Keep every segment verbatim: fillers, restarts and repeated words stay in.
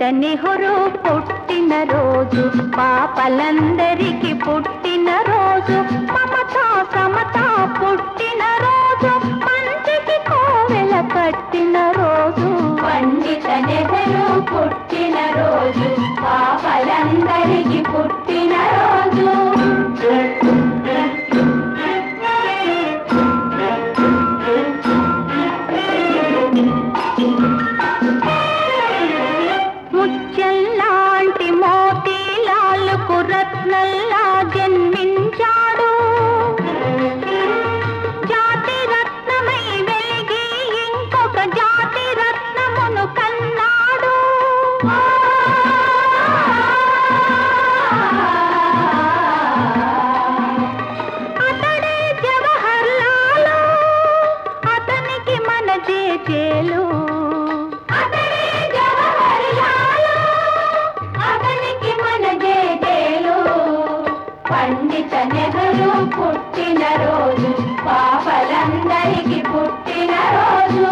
నెహ్రూ పుట్టిన రోజు, పాపలందరికీ పుట్టిన రోజు, మమతా సమతా పుట్టిన రోజు, మంచికి కోవెల కట్టిన రోజు. పండిత నెహ్రూ పుట్టిన రోజు, పాపలందరికీ పుట్టిన రోజు. ముత్యంలాంటి మోతీలాలకు రత్నల్లా జన్మించాడు, జాతి రత్నమై వెలిగి ఇంకొక జాతి రత్నమును కన్నాడు. అతడే జవహర్ లాలు, అతనికి మన జేజేలు. పండిత నెహ్రూ పుట్టిన రోజు, పాపలందరికీ పుట్టిన రోజు.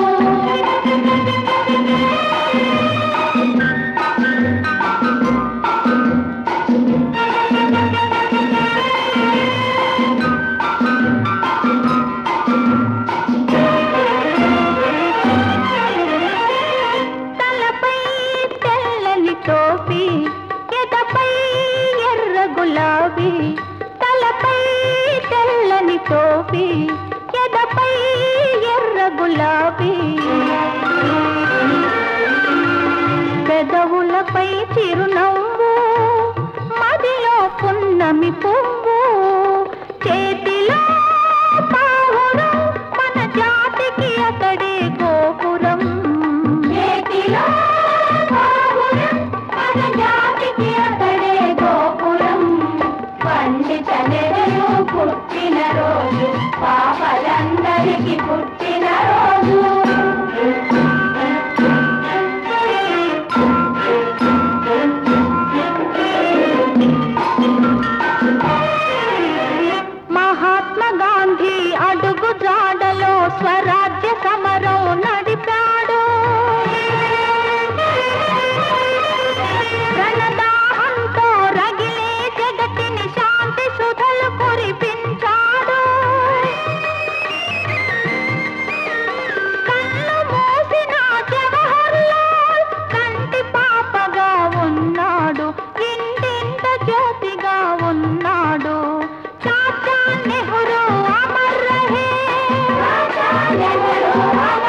తలపై తెల్లని టోపీ, ఎదపై ఎర్ర గులాబీ, తలపై తెల్లని టోపీ, ఎదపై ఎర్ర గులాబీ, పెదవులపై చిరునవ్వు, మదిలో పున్నమి పువ్వు, చేతిలో పావురం, మన జాతికి అతడే గోపురం. చేతిలో పావురం, మన జాతికి అతడే గోపురం. పండిత నెహ్రూ పుట్టిన రోజు, పాపలందరికీ పుట్టిన రోజు. మహాత్మా గాంధీ అడుగు జాడలో స్వరాజ్య సమరం నడిపాడు, రణదాహంతో రగిలే జగతిని శాంతి సుధలు కురిపించాడు. కళ్ళు మూసిన జవహర్ లాల్ కంటి పాపగా ఉన్నాడు, ఇంటింట జ్యోతిగా ఉన్నాడు. చాచా నెహ్రూ అమర్ రహే, చాచా నెహ్రూ